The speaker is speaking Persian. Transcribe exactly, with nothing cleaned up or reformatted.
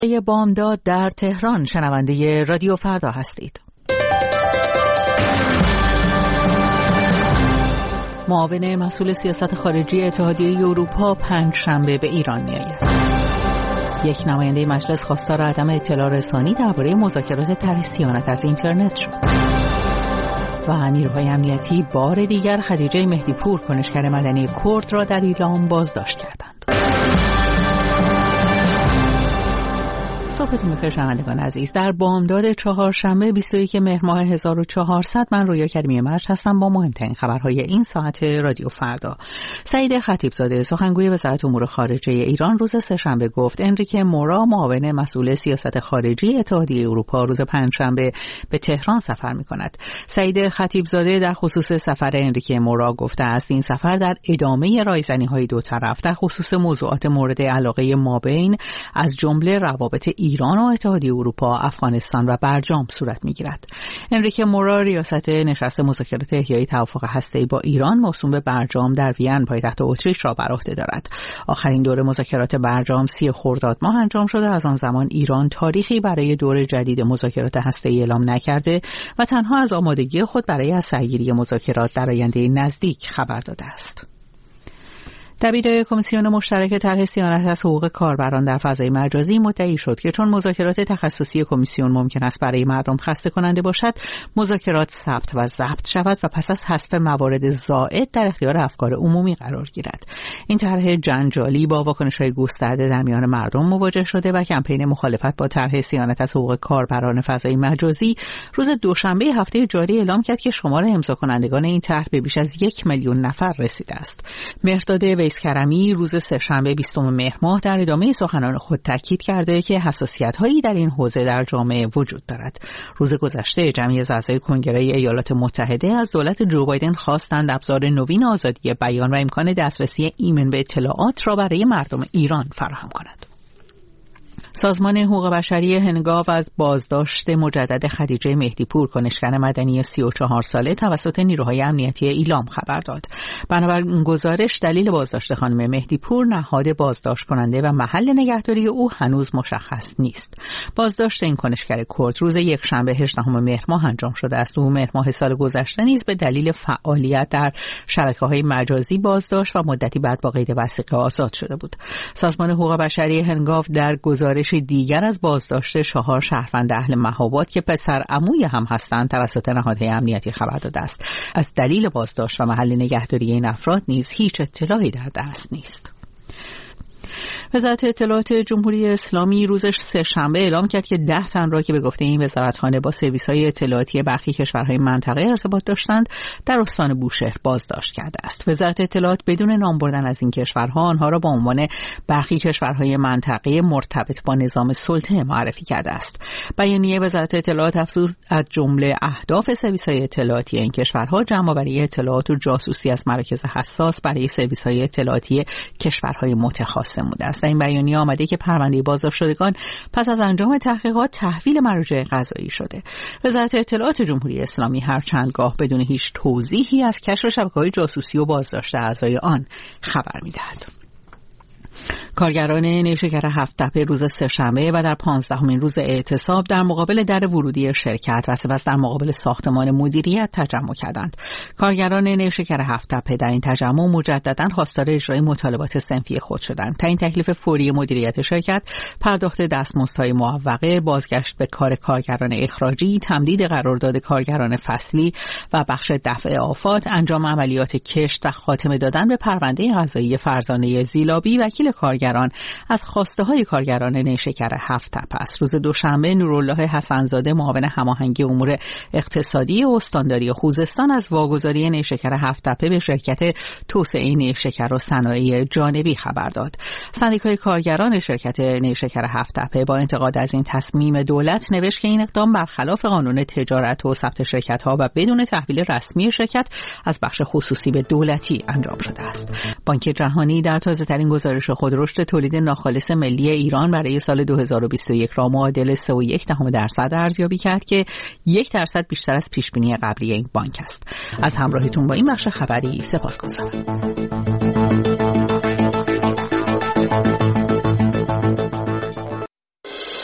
بامداد در تهران شنونده رادیو فردا هستید. معاون مسئول سیاست خارجی اتحادیه اروپا پنج شنبه به ایران می‌آید. یک نماینده مجلس خواستار عدم اطلاع رسانی درباره مذاکرات طرح صیانت از اینترنت شد. و نیروهای امنیتی بار دیگر خدیجه مهدیپور کنشگر مدنی کرد را در ایلام بازداشت کردند. صبحتون بخیر شنوندگان عزیز. در بامداد چهارشنبه بیست و یک مهر ماه هزار و چهارصد من رویا کریمی مرج هستم با مهمترین خبرهای این ساعت رادیو فردا. سعید خطیبزاده سخنگوی وزارت امور خارجه ایران روز سه‌شنبه گفت انریکه مورا معاون مسئول سیاست خارجی اتحادیه اروپا روز پنجشنبه به تهران سفر می‌کند. سعید خطیبزاده در خصوص سفر انریکه مورا گفته است این سفر در ادامه رایزنی‌های دو طرف در خصوص موضوعات مورد علاقه مابین از جمله روابط ایران و اتحادیه اروپا، افغانستان و برجام صورت می‌گیرد. انریکه مورا ریاست نشست مذاکرات احیای توافق هسته‌ای با ایران موسوم به برجام در وین پایتخت اتریش را بر عهده دارد. آخرین دور مذاکرات برجام سی خرداد ماه انجام شده. از آن زمان ایران تاریخی برای دور جدید مذاکرات هسته‌ای اعلام نکرده و تنها از آمادگی خود برای از سرگیری مذاکرات در آینده نزدیک خبر داده است. دبیر کمیسیون مشترک طرح صیانت از حقوق کاربران در فضای مجازی مدعی شد که چون مذاکرات تخصصی کمیسیون ممکن است برای مردم خسته کننده باشد، مذاکرات ثبت و ضبط شود و پس از حذف موارد زائد در اختیار افکار عمومی قرار گیرد. این طرح جنجالی با واکنش‌های گسترده در میان مردم مواجه شده و کمپین مخالفت با طرح صیانت از حقوق کاربران فضای مجازی روز دوشنبه هفته جاری اعلام کرد که شمار امضا کنندگان این طرح به بیش از یک میلیون نفر رسیده است. مهرداد کرمی روز سه‌شنبه بیستم مهر ماه در ادامه سخنان خود تاکید کرده که حساسیت‌هایی در این حوزه در جامعه وجود دارد. روز گذشته جمعی از اعضای کنگره ایالات متحده از دولت جو بایدن خواستند ابزار نوین آزادی بیان و امکان دسترسی ایمن به اطلاعات را برای مردم ایران فراهم کند. سازمان حقوق بشری هنگاو از بازداشت مجدد خدیجه مهدیپور کنشگر مدنی سی و چهار ساله توسط نیروهای امنیتی ایلام خبر داد. بنابر این گزارش دلیل بازداشت خانم مهدیپور نهاد بازداشت کننده و محل نگهداری او هنوز مشخص نیست. بازداشت این کنشگر کرد روز یکشنبه هجدهم مهر ماه انجام شده است. او مهر ماه سال گذشته نیز به دلیل فعالیت در شبکه‌های مجازی بازداشت و مدتی بعد با قید وثیقه آزاد شده بود. سازمان حقوق بشری هنگاو در گزارش دیگر از بازداشت چهار شهروند اهل مهاباد که پسر عموی هم هستند توسط نهادهای امنیتی خبر داده است. از دلیل بازداشت و محل نگهداری این افراد نیز هیچ اطلاعی در دست نیست. وزارت اطلاعات جمهوری اسلامی روز سه‌شنبه اعلام کرد که ده تن را که به گفته این وزارتخانه با سرویس‌های اطلاعاتی برخی کشورهای منطقه ارتباط داشتند در استان بوشهر بازداشت کرده است. وزارت اطلاعات بدون نام بردن از این کشورها آنها را به عنوان برخی کشورهای منطقه مرتبط با نظام سلطه معرفی کرده است. بیانیه وزارت اطلاعات افزود از جمله اهداف سرویس‌های اطلاعاتی این کشورها جمع‌آوری اطلاعات و جاسوسی از مراکز حساس برای سرویس‌های اطلاعاتی کشورهای متخاصم بوده است. این بیانیه آمده که پرونده بازداشت شدگان پس از انجام تحقیقات تحویل مراجع قضایی شده. وزارت اطلاعات جمهوری اسلامی هر چندگاه بدون هیچ توضیحی از کشف شبکه‌های جاسوسی و بازداشت اعضای آن خبر می‌دهد. کارگران نیشکر هفت تپه روز سه‌شنبه و در پانزدهمین روز اعتصاب در مقابل در ورودی شرکت و سپس در مقابل ساختمان مدیریت تجمع کردند. کارگران نیشکر هفت تپه در این تجمع مجدداً خواستار اجرای مطالبات صنفی خود شدند. تعیین تکلیف فوری مدیریت شرکت، پرداخت دستمزدهای معوقه، بازگشت به کار کارگران اخراجی، تمدید قرارداد کارگران فصلی و بخش دفع آفات، انجام عملیات کشت و خاتمه دادن به پرونده قضایی فرزانه زیلابی وکیل کارگران از خواسته های کارگران نیشکر هفت تپه است. روز دوشنبه نورالله حسن‌زاده معاون هماهنگی امور اقتصادی استانداری خوزستان از واگذاری نیشکر هفت تپه به شرکت توسعه نیشکر و صنایع جانبی خبر داد. سندیکای کارگران شرکت نیشکر هفت تپه با انتقاد از این تصمیم دولت نوشت که این اقدام برخلاف قانون تجارت و ثبت شرکت‌ها و بدون تحویل رسمی شرکت از بخش خصوصی به دولتی انجام شده است. بانک جهانی در تازه‌ترین گزارش خود رشد تولید ناخالص ملی ایران برای سال دو هزار و بیست و یک را معادل سه و یک دهم درصد ارزیابی کرد که یک درصد بیشتر از پیشبینی قبلی این بانک است. از همراهیتون با این بخش خبری سپاسگزارم.